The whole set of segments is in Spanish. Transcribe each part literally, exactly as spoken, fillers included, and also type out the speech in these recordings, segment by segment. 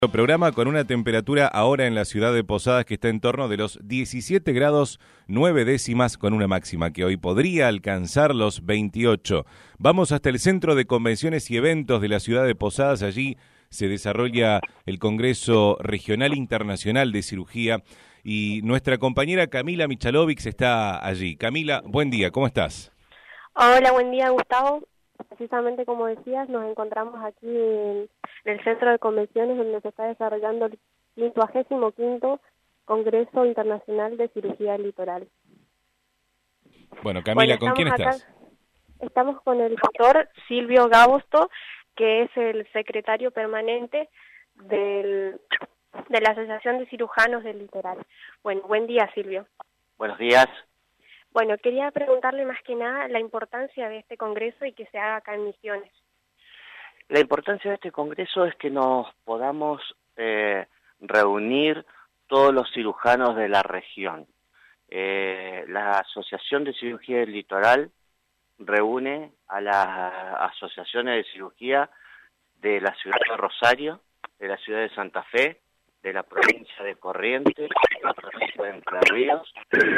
Programa con una temperatura ahora en la ciudad de Posadas que está en torno de los diecisiete grados nueve décimas con una máxima que hoy podría alcanzar los veintiocho. Vamos hasta el Centro de Convenciones y Eventos de la ciudad de Posadas. Allí se desarrolla el Congreso Regional Internacional de Cirugía y nuestra compañera Camila Michalovic está allí. Camila, buen día, ¿cómo estás? Hola, buen día, Gustavo. Precisamente como decías, nos encontramos aquí en, en el Centro de Convenciones donde se está desarrollando el quincuagésimo quinto Congreso Internacional de Cirugía Litoral. Bueno, Camila, bueno, ¿con quién acá, estás? Estamos con el doctor Silvio Gabusto, que es el secretario permanente del, de la Asociación de Cirujanos del Litoral. Bueno, buen día, Silvio. Buenos días. Bueno, quería preguntarle más que nada la importancia de este congreso y que se haga acá en Misiones. La importancia de este congreso es que nos podamos eh, reunir todos los cirujanos de la región. Eh, la Asociación de Cirugía del Litoral reúne a las asociaciones de cirugía de la ciudad de Rosario, de la ciudad de Santa Fe, de la provincia de Corrientes, de la provincia de Entre Ríos,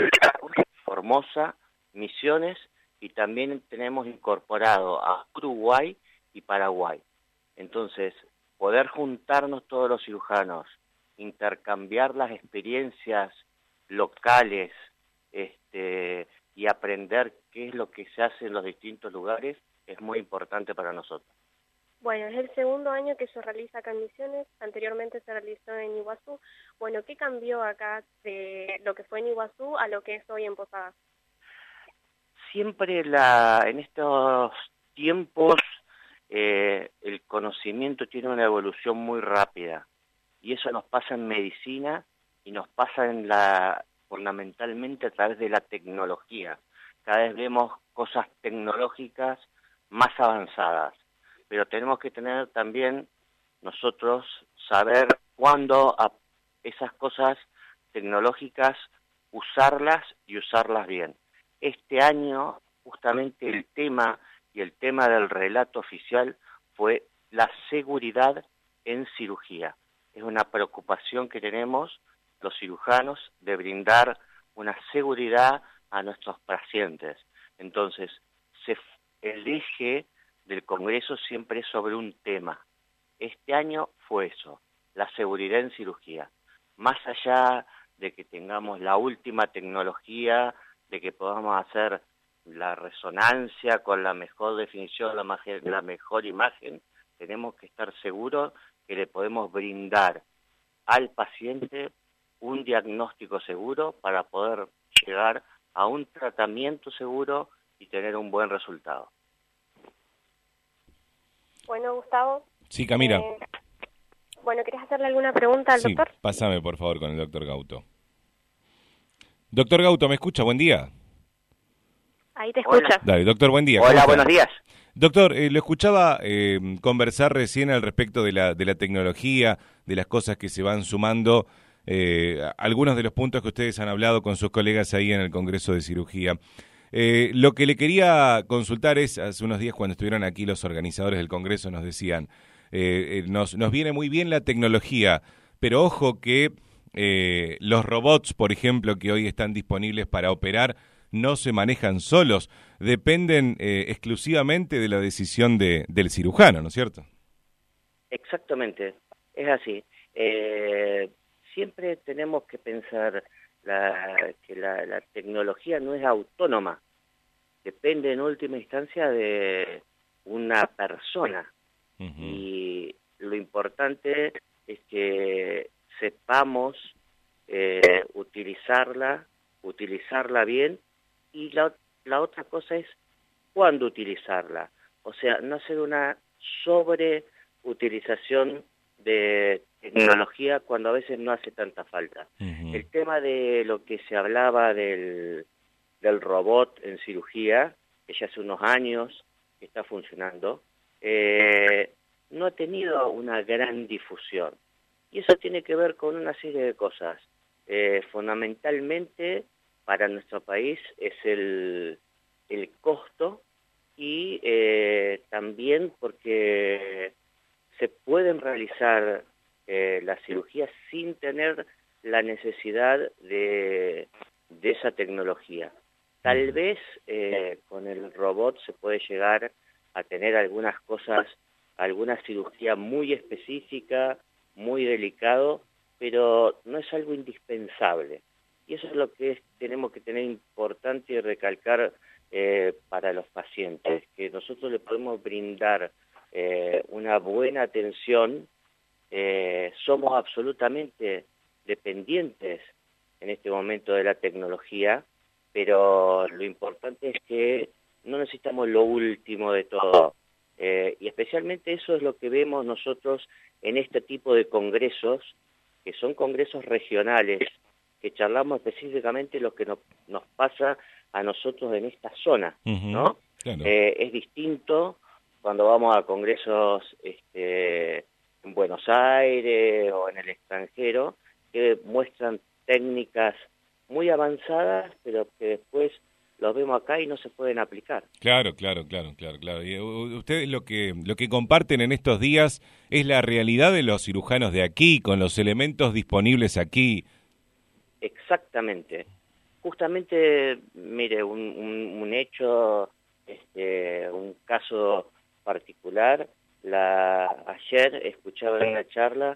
Formosa, Misiones, y también tenemos incorporado a Uruguay y Paraguay. Entonces, poder juntarnos todos los cirujanos, intercambiar las experiencias locales este, y aprender qué es lo que se hace en los distintos lugares es muy importante para nosotros. Bueno, es el segundo año que se realiza acá en Misiones, anteriormente se realizó en Iguazú. Bueno, ¿qué cambió acá de lo que fue en Iguazú a lo que es hoy en Posadas? Siempre la, en estos tiempos eh, el conocimiento tiene una evolución muy rápida y eso nos pasa en medicina y nos pasa en la, fundamentalmente a través de la tecnología. Cada vez vemos cosas tecnológicas más avanzadas. Pero tenemos que tener también nosotros saber cuándo a esas cosas tecnológicas usarlas y usarlas bien. Este año justamente el tema y el tema del relato oficial fue la seguridad en cirugía. Es una preocupación que tenemos los cirujanos de brindar una seguridad a nuestros pacientes. Entonces, se, el eje del Congreso siempre es sobre un tema. Este año fue eso, la seguridad en cirugía. Más allá de que tengamos la última tecnología, de que podamos hacer la resonancia con la mejor definición, la, la mejor imagen, tenemos que estar seguros que le podemos brindar al paciente un diagnóstico seguro para poder llegar a un tratamiento seguro y tener un buen resultado. Bueno, Gustavo. Sí, Camila. Eh, bueno, ¿querés hacerle alguna pregunta al sí, doctor? Pásame, por favor, con el doctor Gauto. Doctor Gauto, ¿me escucha? Buen día. Ahí te escucha. Dale, doctor, buen día. Hola, buenos días. Doctor, eh, lo escuchaba eh, conversar recién al respecto de la, de la tecnología, de las cosas que se van sumando, eh, algunos de los puntos que ustedes han hablado con sus colegas ahí en el Congreso de Cirugía. Eh, lo que le quería consultar es, hace unos días cuando estuvieron aquí los organizadores del Congreso nos decían, eh, eh, nos, nos viene muy bien la tecnología, pero ojo que eh, los robots, por ejemplo, que hoy están disponibles para operar, no se manejan solos, dependen eh, exclusivamente de la decisión de, del cirujano, ¿no es cierto? Exactamente, es así. Eh, siempre tenemos que pensar la, que la, la tecnología no es autónoma, depende en última instancia de una persona. Uh-huh. Y lo importante es que sepamos eh, utilizarla, utilizarla bien, y la, la otra cosa es cuándo utilizarla. O sea, no hacer una sobreutilización de tecnología cuando a veces no hace tanta falta. Uh-huh. El tema de lo que se hablaba del, del robot en cirugía, que ya hace unos años que está funcionando, eh, no ha tenido una gran difusión. Y eso tiene que ver con una serie de cosas. Eh, fundamentalmente, para nuestro país es el, el costo y eh, también porque se pueden realizar eh, la cirugía sin tener la necesidad de, de esa tecnología. Tal vez eh, con el robot se puede llegar a tener algunas cosas, alguna cirugía muy específica, muy delicado, pero no es algo indispensable. Y eso es lo que es, tenemos que tener importante y recalcar eh, para los pacientes, que nosotros le podemos brindar eh, una buena atención. Eh, somos absolutamente dependientes en este momento de la tecnología, pero lo importante es que no necesitamos lo último de todo. Eh, y especialmente eso es lo que vemos nosotros en este tipo de congresos, que son congresos regionales, que charlamos específicamente lo que nos, nos pasa a nosotros en esta zona, uh-huh, ¿no? Claro. Eh, es distinto cuando vamos a congresos este, en Buenos Aires o en el extranjero, que muestran técnicas muy avanzadas, pero que después los vemos acá y no se pueden aplicar. Claro, claro, claro, claro, claro. Y ustedes lo que lo que comparten en estos días es la realidad de los cirujanos de aquí, con los elementos disponibles aquí. Exactamente. Justamente, mire, un, un, un hecho, este, un caso particular. La, ayer escuchaba en una charla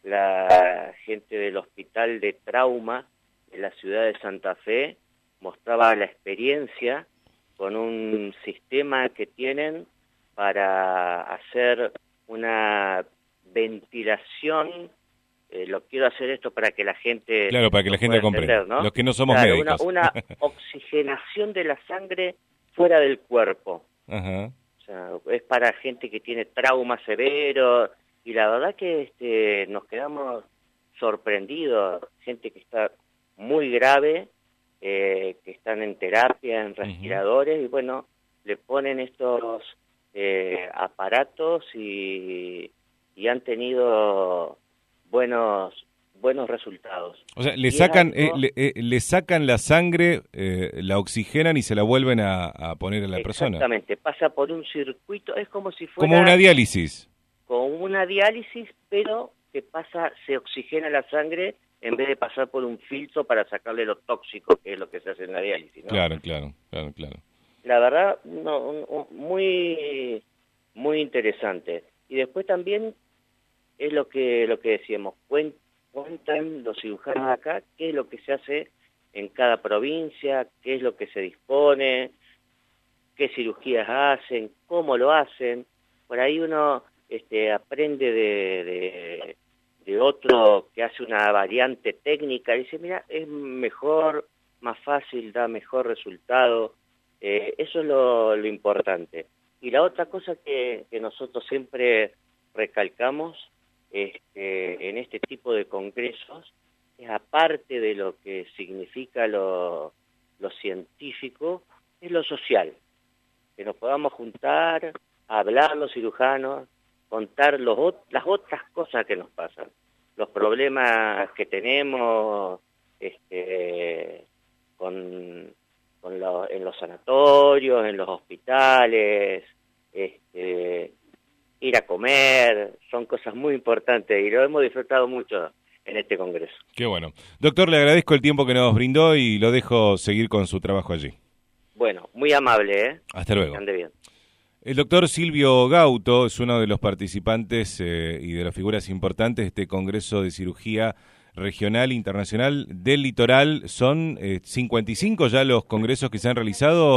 la gente del Hospital de Trauma de la ciudad de Santa Fe, mostraba la experiencia con un sistema que tienen para hacer una ventilación. Eh, lo quiero hacer esto para que la gente... Claro, para que la gente comprenda, ¿no? Los que no somos claro, médicos. Una, una oxigenación de la sangre fuera del cuerpo. Ajá. O sea, es para gente que tiene trauma severo, y la verdad que este, nos quedamos sorprendidos. Gente que está muy grave, eh, que están en terapia, en respiradores, uh-huh. y bueno, le ponen estos eh, aparatos y, y han tenido buenos buenos resultados. O sea, le sacan algo... eh, le, eh, le sacan la sangre, eh, la oxigenan y se la vuelven a, a poner a la persona. Exactamente, pasa por un circuito, es como si fuera... Como una diálisis. Como una diálisis, pero que pasa, se oxigena la sangre en vez de pasar por un filtro para sacarle lo tóxico, que es lo que se hace en la diálisis, ¿no? Claro, claro, claro, claro. La verdad, no, muy, muy interesante. Y después también es lo que lo que decíamos, cuentan los cirujanos acá qué es lo que se hace en cada provincia, qué es lo que se dispone, qué cirugías hacen, cómo lo hacen. Por ahí uno este, aprende de, de, de otro que hace una variante técnica y dice, mira, es mejor, más fácil, da mejor resultado. Eh, eso es lo, lo importante. Y la otra cosa que, que nosotros siempre recalcamos este, en este tipo de congresos es, aparte de lo que significa lo, lo científico, es lo social. Que nos podamos juntar, hablar los cirujanos, contar los, las otras cosas que nos pasan, los problemas que tenemos este, con, con lo, en los sanatorios, en los hospitales, este, ir a comer, son cosas muy importantes y lo hemos disfrutado mucho en este congreso. Qué bueno. Doctor, le agradezco el tiempo que nos brindó y lo dejo seguir con su trabajo allí. Bueno, muy amable, ¿eh? Hasta luego. Que ande bien. El doctor Silvio Gauto es uno de los participantes eh, y de las figuras importantes de este Congreso de Cirugía Regional Internacional del Litoral. Son eh, cincuenta y cinco ya los congresos que se han realizado.